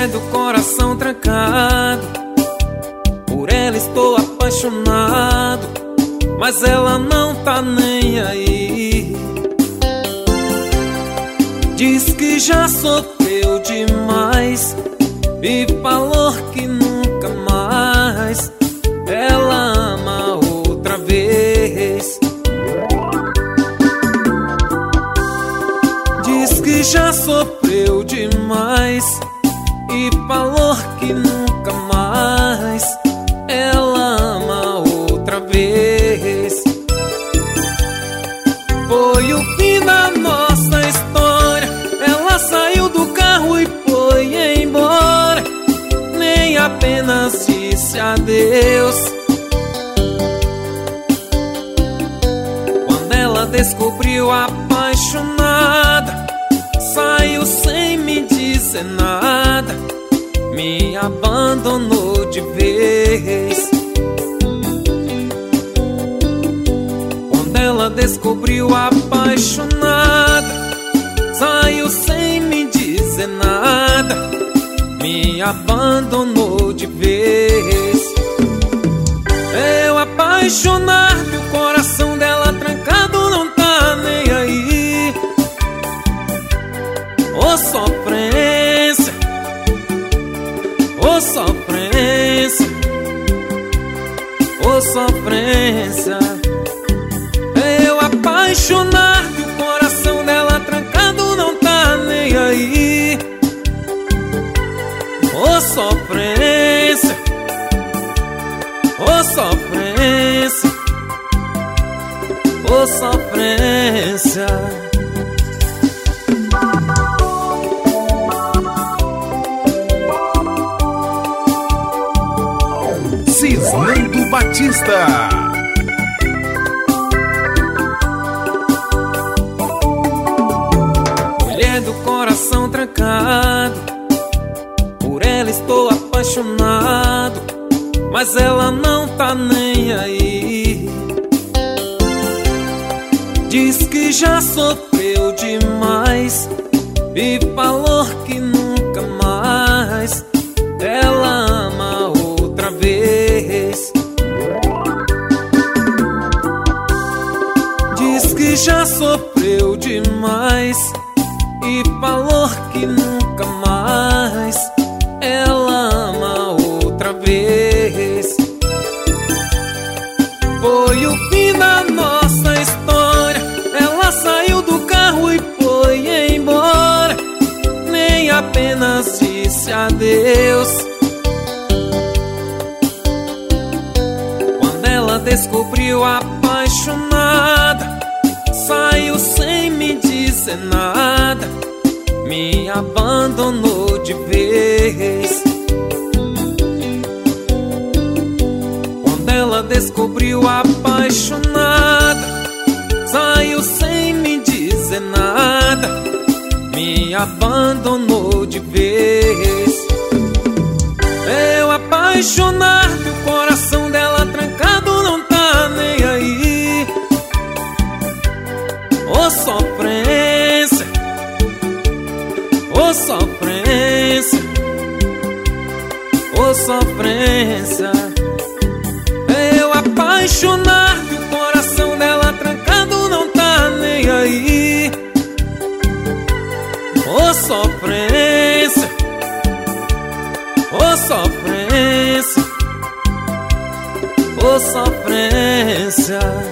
Mulher do coração trancado, por ela estou apaixonado, mas ela não tá nem aí. Diz que já sofreu demais e falou que nunca mais ela ama outra vez. Diz que já sofreu demais e falou que nunca mais ela ama outra vez. Foi o fim da nossa história, ela saiu do carro e foi embora, nem apenas disse adeus. Quando ela descobriu apaixonada, saiu sem me dizer nada, me abandonou de vez. Quando ela descobriu apaixonada, saiu sem me dizer nada, me abandonou de vez. Eu apaixonado e o coração dela trancado não tá nem aí. Ô sofrência, ô sofrência, ô sofrência. Eu apaixonado e o coração dela trancado não tá nem aí. Ô sofrência, ô sofrência, ô sofrência. Cisnando Batista. Mulher do coração trancado, por ela estou apaixonado, mas ela não tá nem aí. Diz que já sofreu demais e falou que nunca mais ela ama outra vez. Diz que já sofreu demais e falou que nunca mais ela ama outra vez. Foi o fim da nossa história, ela saiu do carro e foi embora, nem apenas disse adeus. Quando ela descobriu apaixonada, saiu sem me dizer nada, me abandonou de vez. Quando ela descobriu apaixonada, saiu sem me dizer nada, me abandonou de vez. Eu apaixonado e o coração dela trancado não tá nem aí. Ô sofrência, ô sofrência, ô sofrência. Eu apaixonado e o coração dela trancado não tá nem aí. Ô sofrência, ô sofrência, ô sofrência.